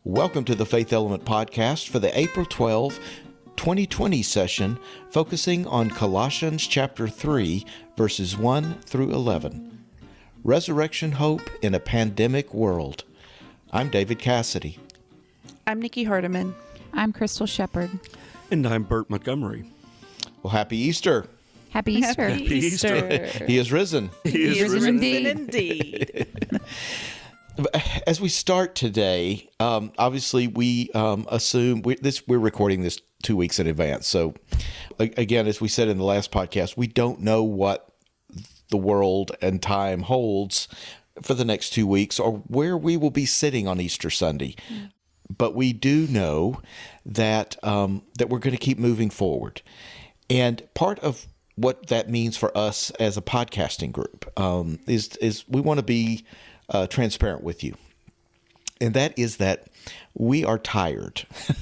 Welcome to the Faith Element Podcast for the April 12, 2020 session, focusing on Colossians chapter 3, verses 1 through 11. Resurrection Hope in a Pandemic World. I'm David Cassidy. I'm Nikki Hardiman. I'm Crystal Shepard. And I'm Bert Montgomery. Well, happy Easter. Happy Easter. Happy Easter. He is risen. He is risen indeed. As we start today, obviously we assume we're recording this 2 weeks in advance. So again, as we said in the last podcast, we don't know what the world and time holds for the next 2 weeks or where we will be sitting on Easter Sunday. But we do know that that we're going to keep moving forward. And part of what that means for us as a podcasting group is we want to be transparent with you. And that is that we are tired.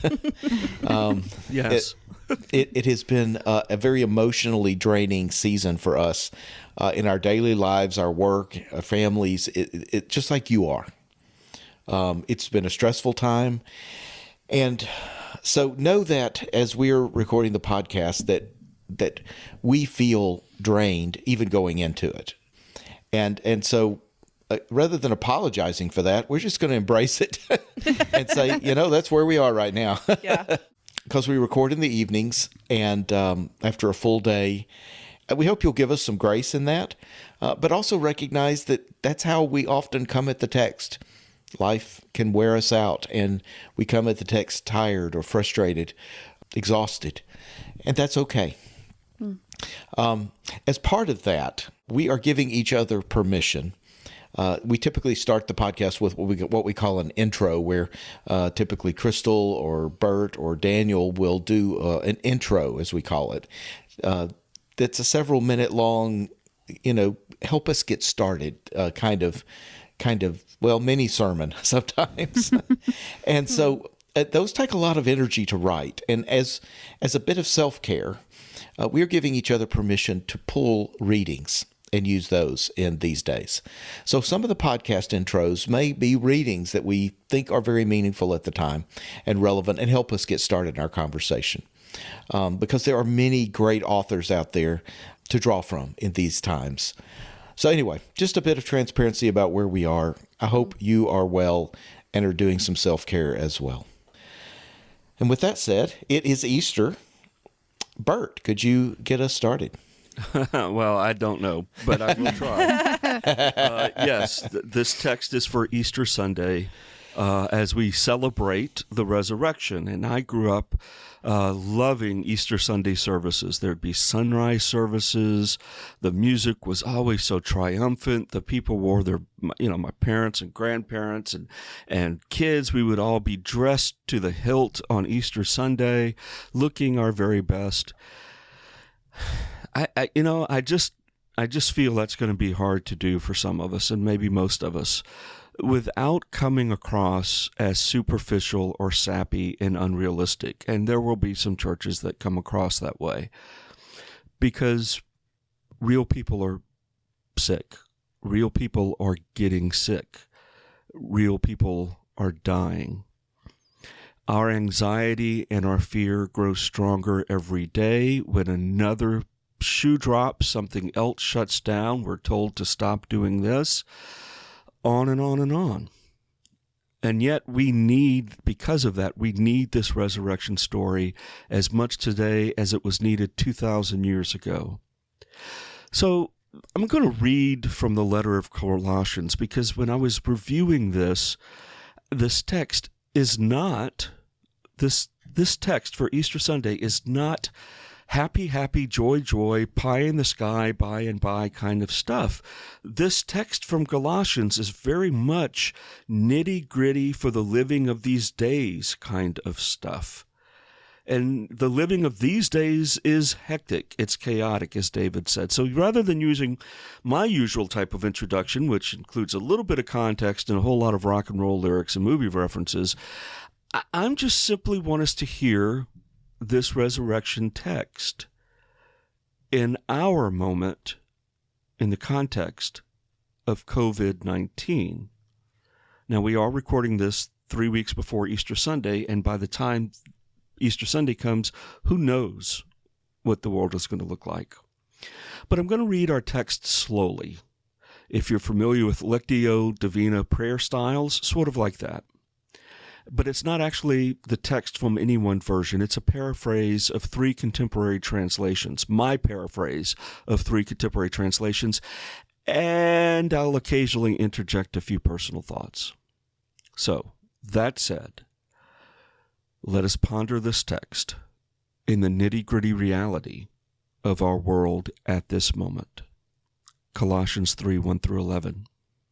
Yes. It has been a very emotionally draining season for us in our daily lives, our work, our families, it just like you are. It's been a stressful time. And so know that as we're recording the podcast that we feel drained even going into it. And so rather than apologizing for that, we're just going to embrace it and say, that's where we are right now. Yeah. Because we record in the evenings and after a full day. We hope you'll give us some grace in that, but also recognize that that's how we often come at the text. Life can wear us out, and we come at the text tired or frustrated, exhausted, and that's okay. As part of that, we are giving each other permission. We typically start the podcast with what we call an intro, where typically Crystal or Bert or Daniel will do an intro, as we call it. That's a several minute long, help us get started kind of mini sermon sometimes. And so those take a lot of energy to write. And as a bit of self-care, we are giving each other permission to pull readings and use those in these days. So some of the podcast intros may be readings that we think are very meaningful at the time and relevant and help us get started in our conversation. Because there are many great authors out there to draw from in these times. So anyway, just a bit of transparency about where we are. I hope you are well and are doing some self-care as well. And with that said, it is Easter. Bert, could you get us started? Well, I don't know, but I will try. Yes, this text is for Easter Sunday as we celebrate the resurrection. And I grew up loving Easter Sunday services. There'd be sunrise services. The music was always so triumphant. The people wore their, my parents and grandparents and kids. We would all be dressed to the hilt on Easter Sunday, looking our very best. I just feel that's going to be hard to do for some of us, and maybe most of us, without coming across as superficial or sappy and unrealistic. And there will be some churches that come across that way because real people are sick. Real people are getting sick. Real people are dying. Our anxiety and our fear grow stronger every day. When another shoe drops, something else shuts down, we're told to stop doing this. On and on and on. And yet because of that, we need this resurrection story as much today as it was needed 2,000 years ago. So I'm going to read from the letter of Colossians, because when I was reviewing this text is not, this text for Easter Sunday is not happy, happy, joy, joy, pie in the sky, by and by kind of stuff. This text from Colossians is very much nitty-gritty for the living of these days kind of stuff. And the living of these days is hectic. It's chaotic, as David said. So rather than using my usual type of introduction, which includes a little bit of context and a whole lot of rock and roll lyrics and movie references, I'm just simply want us to hear this resurrection text in our moment in the context of COVID-19. Now, we are recording this 3 weeks before Easter Sunday, and by the time Easter Sunday comes, who knows what the world is going to look like. But I'm going to read our text slowly. If you're familiar with Lectio Divina prayer styles, sort of like that. But it's not actually the text from any one version. It's a paraphrase of 3 contemporary translations, my paraphrase of 3 contemporary translations, and I'll occasionally interject a few personal thoughts. So, that said, let us ponder this text in the nitty-gritty reality of our world at this moment. Colossians 3, 1 through 11.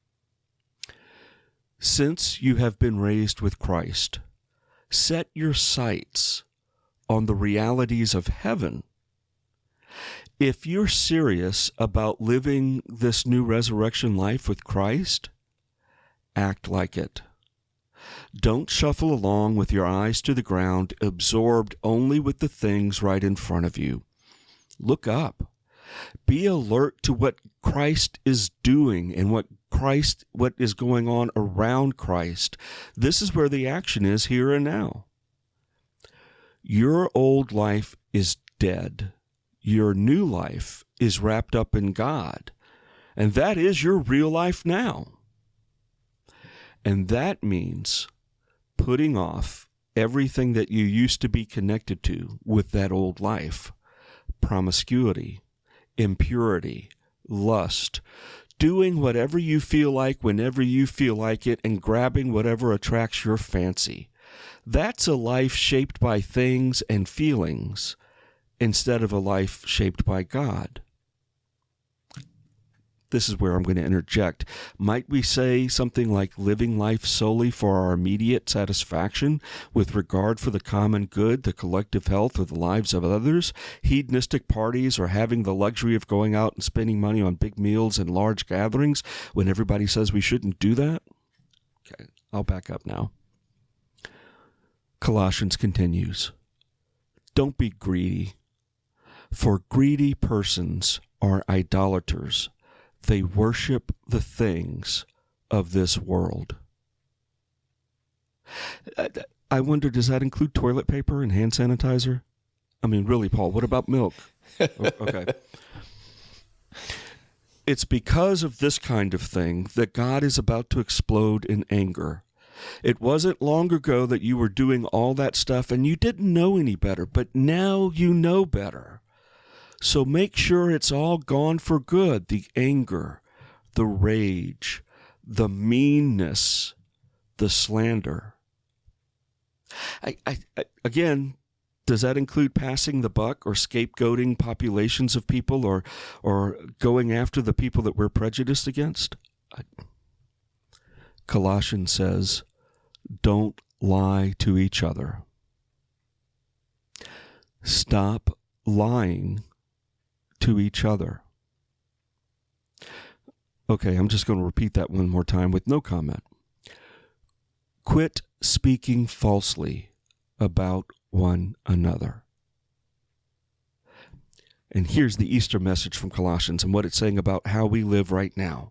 Since you have been raised with Christ, set your sights on the realities of heaven. If you're serious about living this new resurrection life with Christ, act like it. Don't shuffle along with your eyes to the ground, absorbed only with the things right in front of you. Look up. Be alert to what Christ is doing and what is going on around Christ. This is where the action is here and now. Your old life is dead. Your new life is wrapped up in God. And that is your real life now. And that means putting off everything that you used to be connected to with that old life. Promiscuity, impurity, lust, doing whatever you feel like whenever you feel like it, and grabbing whatever attracts your fancy. That's a life shaped by things and feelings instead of a life shaped by God. This is where I'm going to interject. Might we say something like living life solely for our immediate satisfaction with regard for the common good, the collective health, or the lives of others? Hedonistic parties, or having the luxury of going out and spending money on big meals and large gatherings when everybody says we shouldn't do that? Okay, I'll back up now. Colossians continues, don't be greedy, for greedy persons are idolaters. They worship the things of this world. I wonder, does that include toilet paper and hand sanitizer? I mean, really, Paul, what about milk? Okay. It's because of this kind of thing that God is about to explode in anger. It wasn't long ago that you were doing all that stuff and you didn't know any better, but now you know better. So make sure it's all gone for good. The anger, the rage, the meanness, the slander. Again, does that include passing the buck or scapegoating populations of people or going after the people that we're prejudiced against? Colossians says, don't lie to each other. Stop lying to each other. Okay, I'm just going to repeat that one more time with no comment. Quit speaking falsely about one another. And here's the Easter message from Colossians and what it's saying about how we live right now.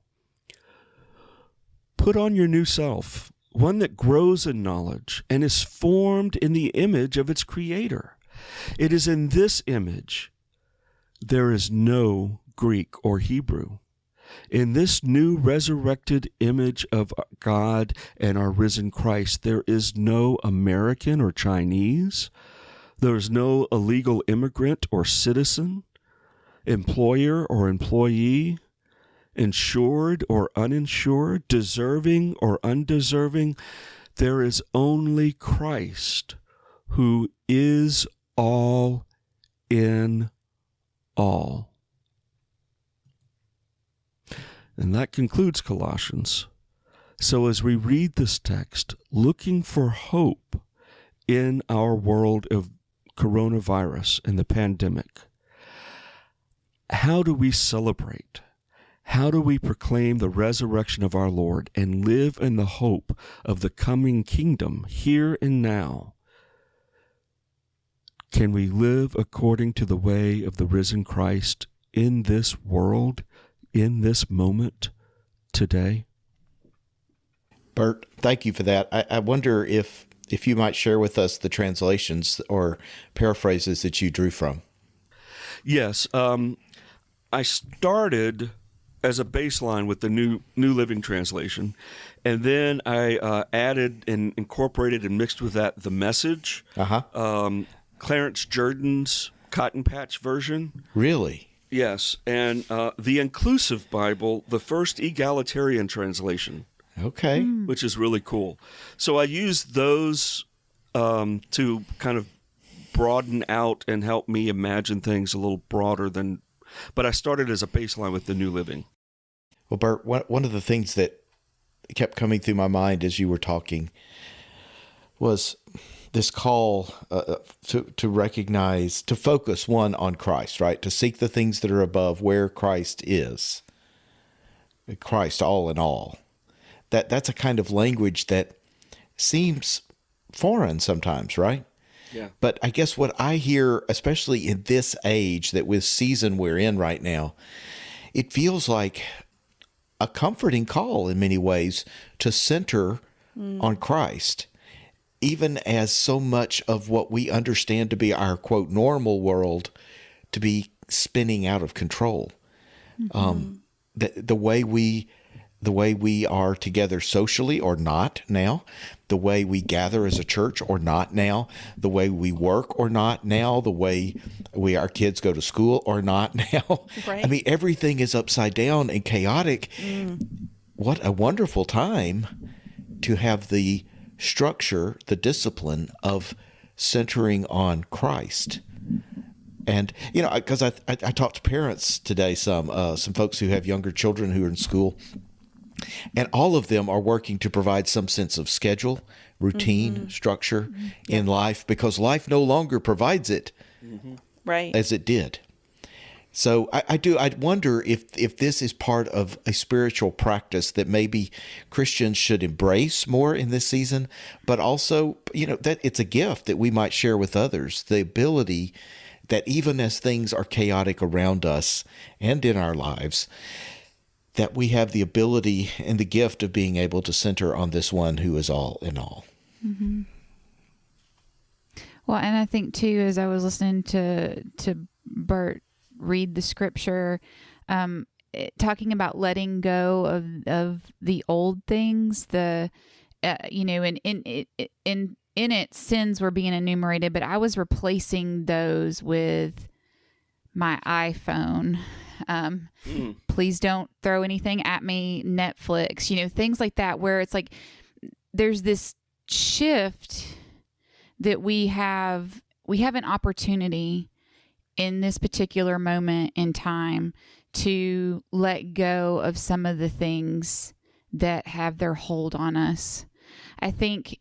Put on your new self, one that grows in knowledge and is formed in the image of its Creator. It is in this image there is no Greek or Hebrew. In this new resurrected image of God and our risen Christ, there is no American or Chinese. There is no illegal immigrant or citizen, employer or employee, insured or uninsured, deserving or undeserving. There is only Christ, who is all in all. And that concludes Colossians. So as we read this text, looking for hope in our world of coronavirus and the pandemic, how do we celebrate? How do we proclaim the resurrection of our Lord and live in the hope of the coming kingdom here and now? Can we live according to the way of the risen Christ in this world, in this moment, today? Bert, thank you for that. I wonder if you might share with us the translations or paraphrases that you drew from. Yes. I started as a baseline with the New Living Translation, and then I added and incorporated and mixed with that the Message, Clarence Jordan's Cotton Patch version. Really? Yes, and the Inclusive Bible, the First Egalitarian Translation. Okay. Which is really cool. So I used those to kind of broaden out and help me imagine things a little broader than, but I started as a baseline with the New Living. Well, Bert, one of the things that kept coming through my mind as you were talking was this call to recognize, to focus one on Christ, right? To seek the things that are above where Christ is. Christ all in all. That's a kind of language that seems foreign sometimes, right? Yeah. But I guess what I hear, especially in this age, that with season we're in right now, it feels like a comforting call in many ways to center on Christ, even as so much of what we understand to be our, quote, normal world to be spinning out of control. The way we are together socially or not now, the way we gather as a church or not now, the way we work or not now, the way our kids go to school or not now. Right. I mean, everything is upside down and chaotic. What a wonderful time to have the structure, the discipline of centering on Christ. And, because I talked to parents today, some folks who have younger children who are in school, and all of them are working to provide some sense of schedule, routine, structure in life, because life no longer provides it Right. as it did. So I wonder if this is part of a spiritual practice that maybe Christians should embrace more in this season, but also, that it's a gift that we might share with others, the ability that even as things are chaotic around us and in our lives, that we have the ability and the gift of being able to center on this one who is all in all. Mm-hmm. Well, and I think too, as I was listening to Bert read the scripture, talking about letting go of the old things, and in it sins were being enumerated, but I was replacing those with my iPhone. Please don't throw anything at me, Netflix, things like that, where it's like there's this shift that we have an opportunity in this particular moment in time to let go of some of the things that have their hold on us. I think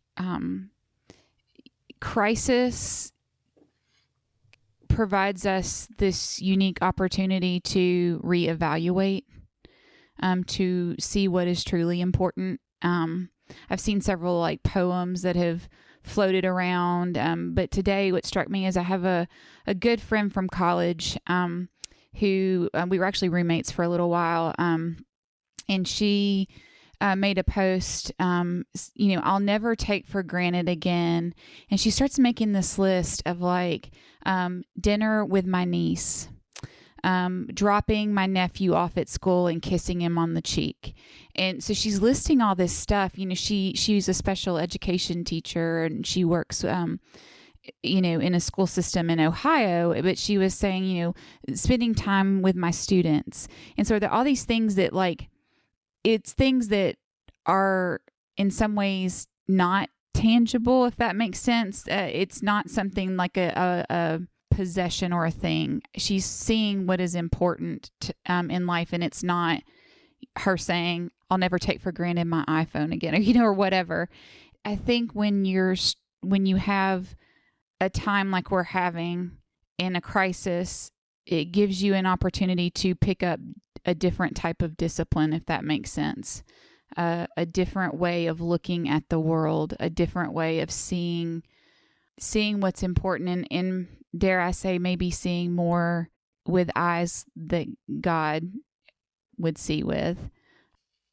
crisis provides us this unique opportunity to reevaluate, to see what is truly important. I've seen several poems that have floated around, but today what struck me is I have a good friend from college who we were actually roommates for a little while, and she made a post, I'll never take for granted again. And she starts making this list of dinner with my niece, dropping my nephew off at school and kissing him on the cheek. And so she's listing all this stuff. She's a special education teacher and she works, in a school system in Ohio, but she was saying, spending time with my students. And so there are all these things that it's things that are in some ways not tangible, if that makes sense. It's not something like a possession or a thing. She's seeing what is important in life, and it's not her saying, I'll never take for granted my iPhone again, or whatever. I think when you have a time like we're having in a crisis, it gives you an opportunity to pick up a different type of discipline, if that makes sense. A different way of looking at the world, a different way of seeing what's important, and dare I say, maybe seeing more with eyes that God would see with.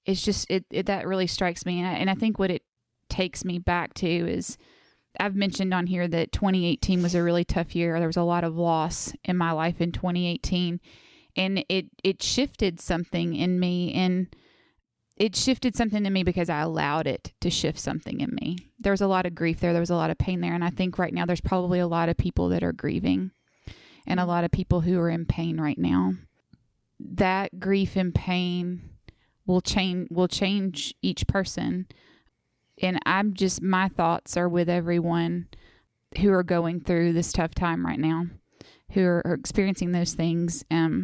it's just, that really strikes me. And I think what it takes me back to is, I've mentioned on here that 2018 was a really tough year. There was a lot of loss in my life in 2018, and it shifted something in me, and it shifted something in me because I allowed it to shift something in me. There was a lot of grief there. There was a lot of pain there. And I think right now there's probably a lot of people that are grieving and a lot of people who are in pain right now. That grief and pain will change each person. And my thoughts are with everyone who are going through this tough time right now, who are experiencing those things.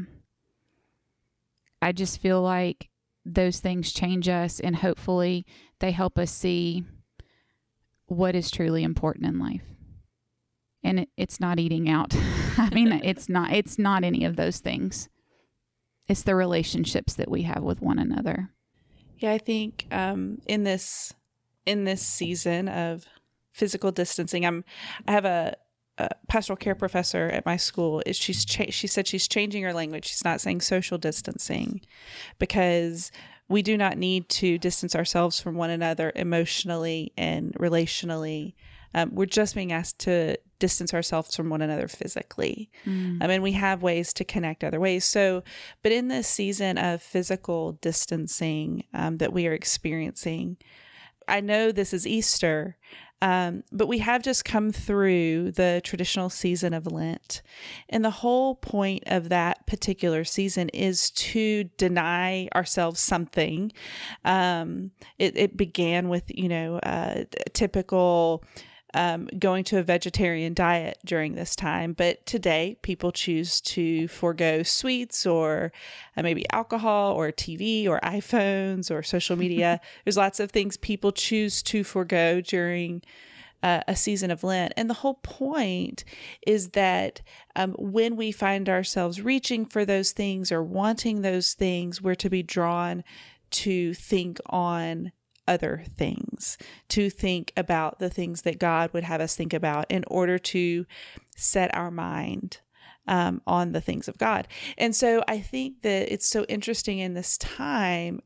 I just feel like those things change us, and hopefully they help us see what is truly important in life. And it's not eating out. I mean, it's not any of those things. It's the relationships that we have with one another. Yeah, I think in this season of physical distancing, I have a pastoral care professor at my school. She said she's changing her language. She's not saying social distancing, because we do not need to distance ourselves from one another emotionally and relationally. We're just being asked to distance ourselves from one another physically. And we have ways to connect other ways. But in this season of physical distancing that we are experiencing, I know this is Easter, but we have just come through the traditional season of Lent. And the whole point of that particular season is to deny ourselves something. It began with, typical going to a vegetarian diet during this time. But today, people choose to forego sweets or maybe alcohol or TV or iPhones or social media. There's lots of things people choose to forego during a season of Lent. And the whole point is that when we find ourselves reaching for those things or wanting those things, we're to be drawn to think on other things, to think about the things that God would have us think about in order to set our mind on the things of God. And so I think that it's so interesting in this time.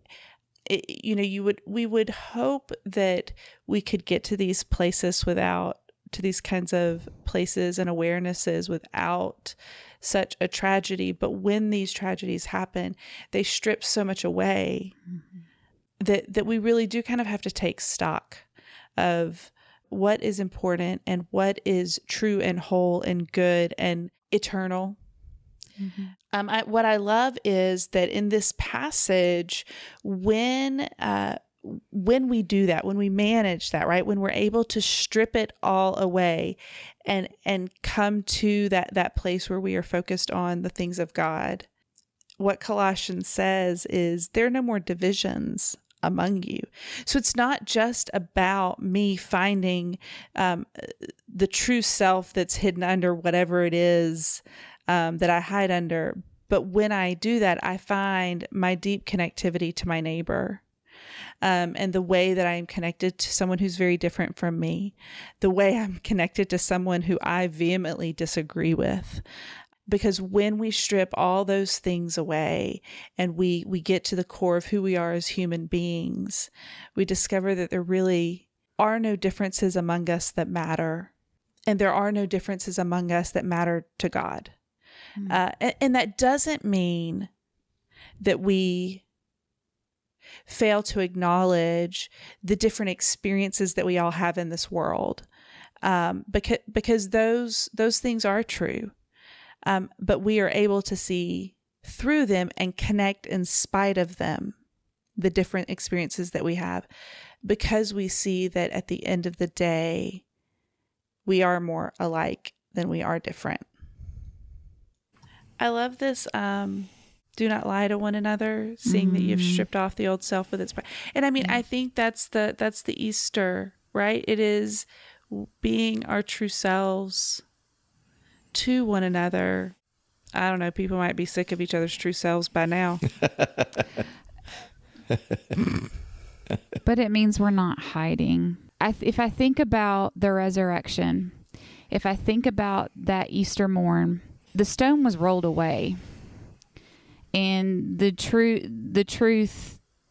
We would hope that we could get to these places to these kinds of places and awarenesses without such a tragedy. But when these tragedies happen, they strip so much away. That we really do kind of have to take stock of what is important and what is true and whole and good and eternal. What I love is that in this passage, when we do that, when we manage that, right, when we're able to strip it all away and come to that place where we are focused on the things of God, what Colossians says is there are no more divisions among you. So it's not just about me finding the true self that's hidden under whatever it is that I hide under. But when I do that, I find my deep connectivity to my neighbor, and the way that I am connected to someone who's very different from me, the way I'm connected to someone who I vehemently disagree with. Because when we strip all those things away and we get to the core of who we are as human beings, we discover that there really are no differences among us that matter. And there are no differences among us that matter to God. And that doesn't mean that we fail to acknowledge the different experiences that we all have in this world, because those things are true. But we are able to see through them and connect in spite of them, the different experiences that we have, because we see that at the end of the day, we are more alike than we are different. I love this, do not lie to one another, seeing that you've stripped off the old self with its pride. And I mean, I think that's the Easter, right? It is being our true selves to one another. I don't know, people might be sick of each other's true selves by now. But it means we're not hiding. If I think about the resurrection, if I think about that Easter morn, the stone was rolled away, and the truth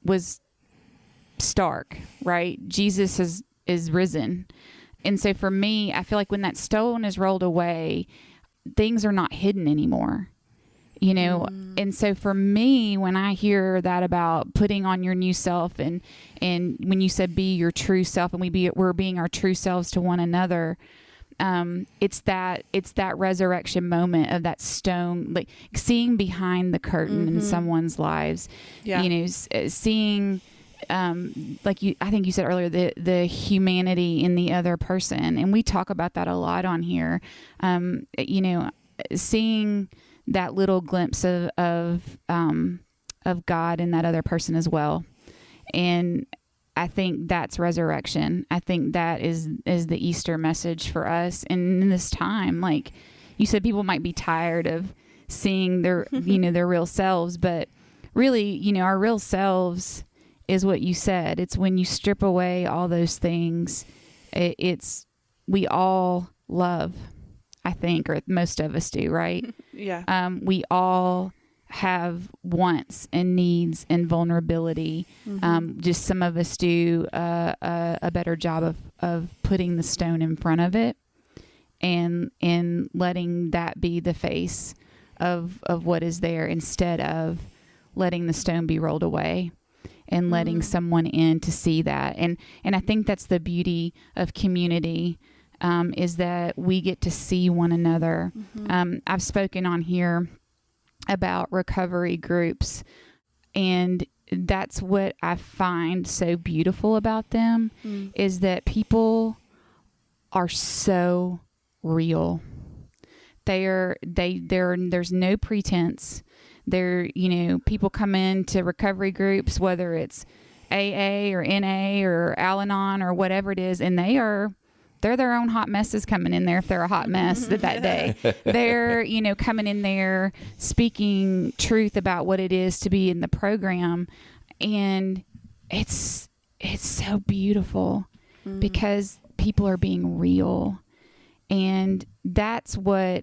stark, right? Jesus is risen. And so for me, I feel like when that stone is rolled away, things are not hidden anymore, you know? And so for me, when I hear that about putting on your new self, and when you said be your true self, and we're being our true selves to one another, it's that resurrection moment of that stone, like seeing behind the curtain in someone's lives, you know, seeing, like I think you said earlier, the humanity in the other person. And we talk about that a lot on here. You know, seeing that little glimpse of God in that other person as well. And I think that's resurrection. I think that is the Easter message for us. And in this time, like you said, people might be tired of seeing their, you know, their real selves, but really, you know, our real selves is what you said. It's when you strip away all those things, we all love, I think, or most of us do, right? Yeah. We all have wants and needs and vulnerability. Just some of us do a better job of putting the stone in front of it and letting that be the face of what is there, instead of letting the stone be rolled away and letting someone in to see that. And I think that's the beauty of community, is that we get to see one another. I've spoken on here about recovery groups, and that's what I find so beautiful about them, is that people are so real. There's no pretense. You know, people come into recovery groups, whether it's AA or NA or Al-Anon or whatever it is, and they're their own hot messes coming in there if they're a hot mess that day. They're, you know, coming in there speaking truth about what it is to be in the program. And it's so beautiful because people are being real. And that's what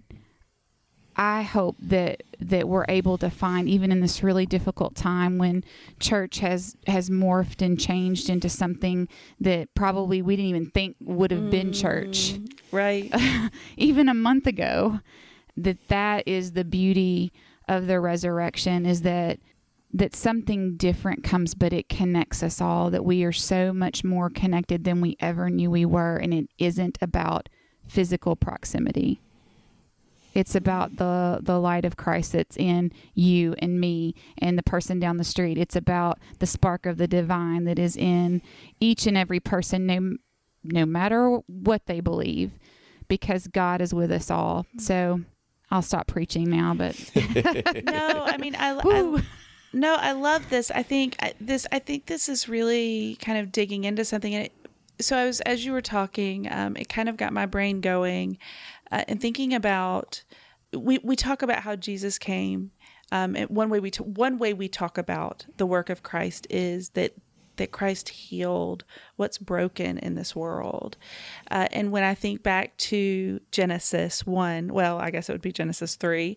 I hope that we're able to find, even in this really difficult time when church has morphed and changed into something that probably we didn't even think would have been church. Right. Even a month ago, that is the beauty of the resurrection, is that something different comes, but it connects us all, that we are so much more connected than we ever knew we were. And it isn't about physical proximity. It's about the light of Christ that's in you and me and the person down the street. It's about the spark of the divine that is in each and every person, no matter what they believe, because God is with us all. So I'll stop preaching now, but No, I mean, I love this. I think this is really kind of digging into something. And as you were talking, it kind of got my brain going. And thinking about, we talk about how Jesus came. And one way we talk about the work of Christ is that Christ healed what's broken in this world. And when I think back to Genesis 1, well, I guess it would be Genesis 3,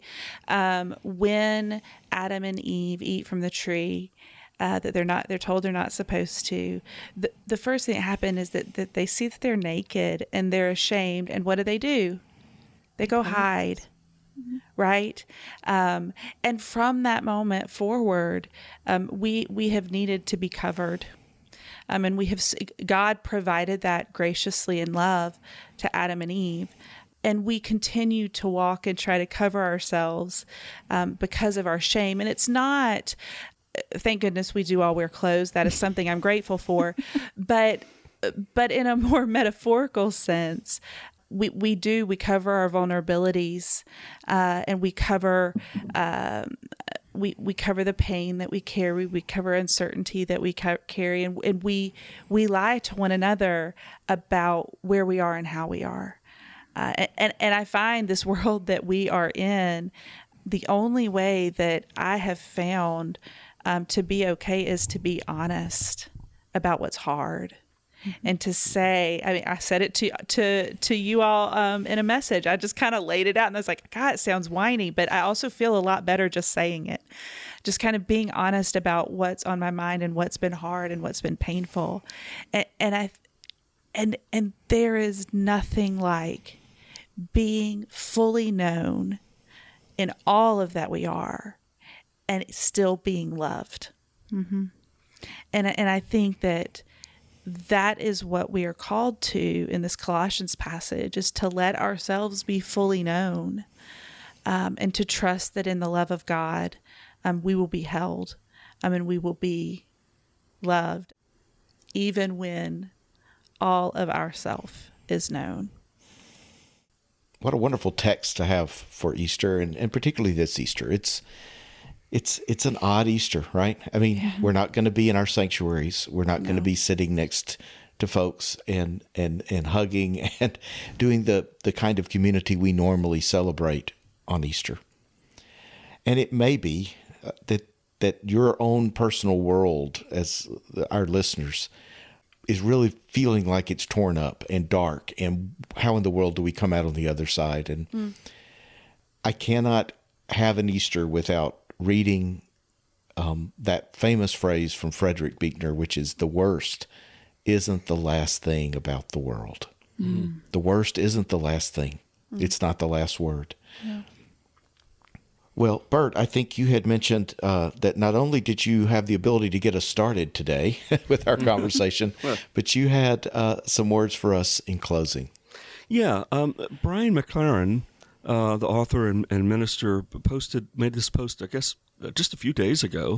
when Adam and Eve eat from the tree, that they're told they're not supposed to. The first thing that happened is that they see that they're naked and they're ashamed. And what do? They go hide, right? And from that moment forward, we have needed to be covered. And God provided that graciously in love to Adam and Eve. And we continue to walk and try to cover ourselves because of our shame. And it's not, thank goodness we do all wear clothes. That is something I'm grateful for. But in a more metaphorical sense, we cover our vulnerabilities, and we cover the pain that we carry. We cover uncertainty that we carry, and we lie to one another about where we are and how we are. And I find this world that we are in, the only way that I have found to be okay is to be honest about what's hard. And to say, I mean, I said it to you all in a message. I just kind of laid it out, and I was like, God, it sounds whiny, but I also feel a lot better just saying it. just kind of being honest about what's on my mind and what's been hard and what's been painful. And there is nothing like being fully known in all of that we are and still being loved. Mm-hmm. And I think that is what we are called to in this Colossians passage, is to let ourselves be fully known, and to trust that in the love of God, we will be held, and we will be loved, even when all of ourself is known. What a wonderful text to have for Easter, and particularly this Easter. It's an odd Easter, right? I mean, We're not going to be in our sanctuaries. We're not going to be sitting next to folks and hugging and doing the kind of community we normally celebrate on Easter. And it may be that your own personal world, as our listeners, is really feeling like it's torn up and dark, and how in the world do we come out on the other side? And I cannot have an Easter without reading that famous phrase from Frederick Buechner, which is, the worst isn't the last thing about the world. The worst isn't the last thing. It's not the last word. Yeah. Well, Bert, I think you had mentioned that not only did you have the ability to get us started today with our conversation, but you had some words for us in closing. Yeah. Brian McLaren, the author and minister, made this post, I guess, just a few days ago,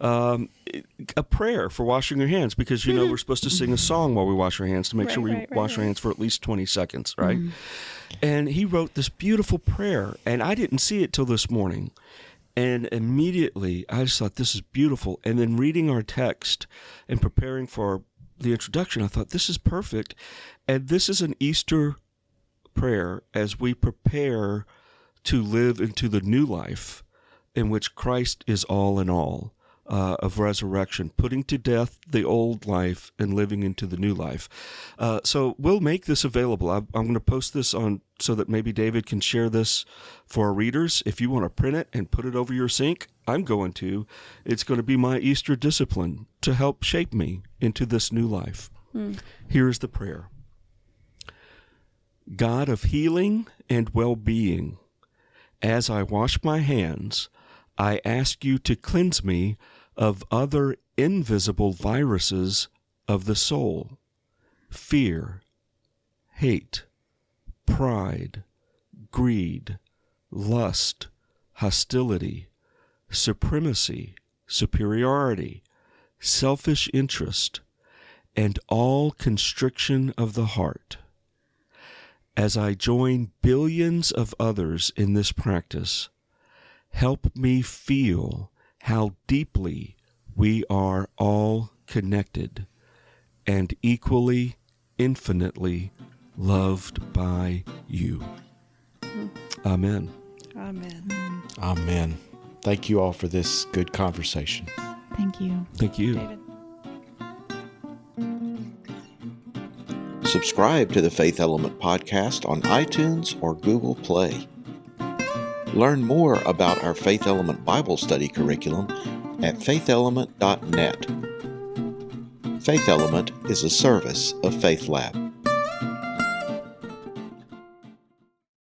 a prayer for washing your hands, because, we're supposed to sing a song while we wash our hands to make sure we wash our hands for at least 20 seconds, right? And he wrote this beautiful prayer, and I didn't see it till this morning. And immediately I just thought, this is beautiful. And then reading our text and preparing for the introduction, I thought, this is perfect. And this is an Easter prayer as we prepare to live into the new life in which Christ is all in all, of resurrection, putting to death the old life and living into the new life. So we'll make this available. I'm going to post this on so that maybe David can share this for our readers. If you want to print it and put it over your sink, I'm going to. It's going to be my Easter discipline to help shape me into this new life. Here's the prayer. God of healing and well-being, as I wash my hands, I ask you to cleanse me of other invisible viruses of the soul: fear, hate, pride, greed, lust, hostility, supremacy, superiority, selfish interest, and all constriction of the heart. As I join billions of others in this practice, help me feel how deeply we are all connected and equally, infinitely loved by you. Amen. Amen. Amen. Thank you all for this good conversation. Thank you. Thank you. David. Subscribe to the Faith Element podcast on iTunes or Google Play. Learn more about our Faith Element Bible study curriculum at faithelement.net. Faith Element is a service of Faith Lab.